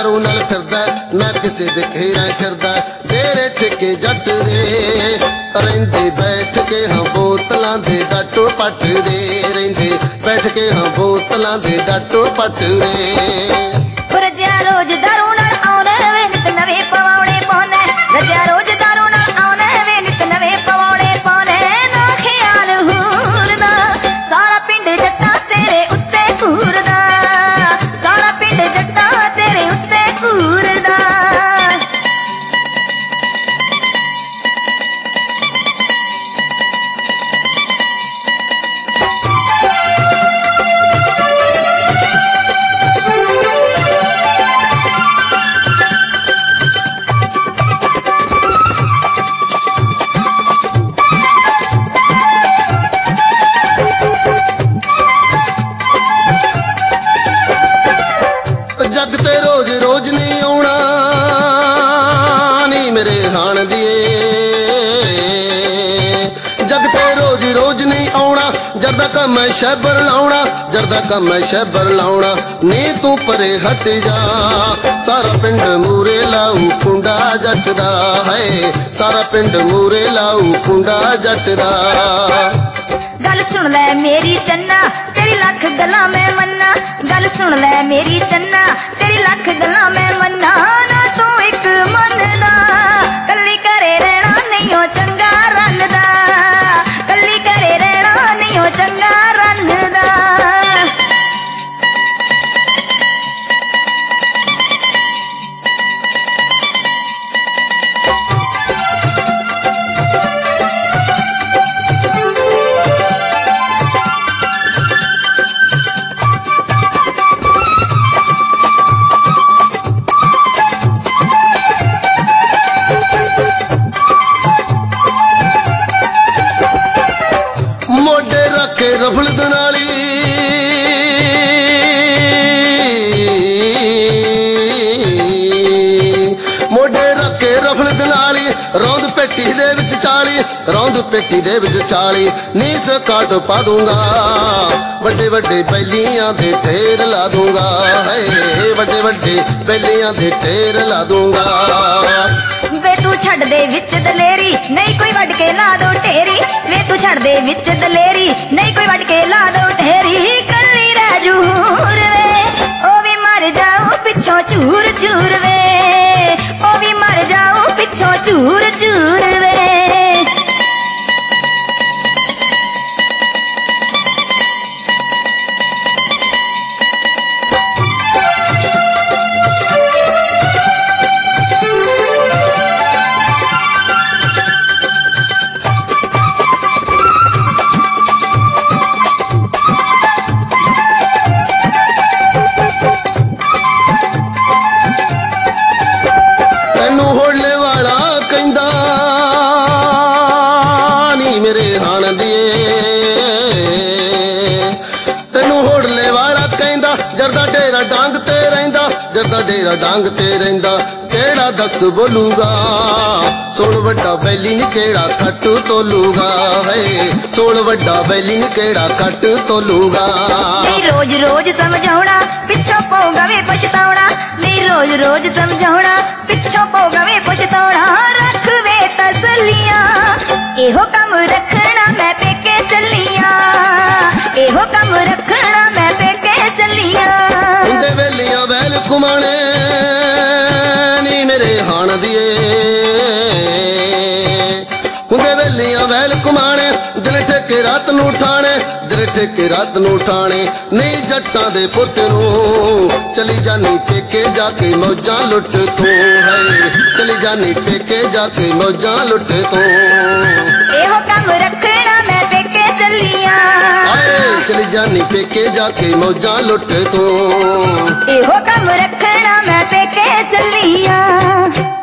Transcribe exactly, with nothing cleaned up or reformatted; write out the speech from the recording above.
यारों नाल फिरदा ना किसे दे घेरा फिरदा डेरे ठेके जट दे रहिंदे बैठ के हाँ बोतलां दे डाटो पट दे रहिंदे बैठ के हाँ बोतलां दे डाटो पट दे रजिया रोज दारू नाल आउंदे वे नित नवे पवाउने पाउंदे रजिया रोज दारू नाल आउंदे वे नित नवे पवाउने पाउंदे ना ख्याल हूरदा सारा पिंड जट्टा तेरे उत्ते घूरदा सारा पिंड जट्टा तेरे उत्ते घूरदा जग ते रोज रोज नहीं आउणा नी मेरे हाण दिए जग ते रोज रोज नहीं आउणा जरदा कम है शैबर लाउणा जरदा कम है शैबर लाउणा नी तू परे हट जा सारा पिंड मूरे लाऊ कुंडा जट दा है सारा पिंड मूरे लाऊ कुंडा जट दा गल सुन ले मेरी चन्ना तेरी लख गल्लां मैं मन्ना गल सुन ले मेरी चन्ना तेरी लख गल्लां मैं मन्ना ना तू एक मनदा कल्ली करे रहना नहीं हो चंगा रनदा कल्ली करे रहना नहीं हो चंगा रनदा मोढे रखे रफल दनाली मोढे रखे रफल दनाली रौंद पेटी दे विच चाली रौंद पेटी दे विच चाली नी सकाट पा दूंगा वड्डे वड्डे बैलियां दे ढेर ला दूंगा है वड्डे वड्डे बैलियां दे ढेर ला दूंगा वे तू छड़ दे विच दलेरी नहीं कोई वड के ला दो ढेरी वे तू छड़ दे विच दलेरी नहीं कोई वड के ला दो ढेरी कल्ली रह जूर वे ओ भी मर जाओ पिछों चूर चूर वे ओ भी मर जाओ पिछों चूर चूर वे तैनू होले वाला कहंदा नी मेरे हाण दिए तैनू होले वाला कहंदा जरदा डेरा डांग ते रहिंदा जरदा डेरा डांग ते रहिंदा केड़ा दस बोलूगा सोल वड्डा बैली नी केड़ा कट तोलूगा है सोल वड्डा बैली नी केड़ा कट तोलूगा नहीं रोज रोज समझाउणा पिछों पऊगा वे पछताउणा नहीं रोज रोज समझाउणा पिछों पऊगा वे पछताउणा रख वे तसलियां एहो कम रखना मैं पेके चलियां एहो कम रखना मैं पेके चलियां हुंदे वेलियां वैल घुमाणे नी मेरे हाण दिए हुंदे वेलियां वैल घुमाणे दिल ठेके रात नू ठाणे दिल ठेके रात नू ठाणे नहीं जट्टां दे पुੱਤ नू चली जानी पेके जाके मौजां लुट तू है चली जानी पेके जाके मौजां लुट तू एहो कम रखना मैं पेके चलियां आए चली जानी पेके जाके मौजां लुट तू एहो कम रखना मैं पेके चलियां।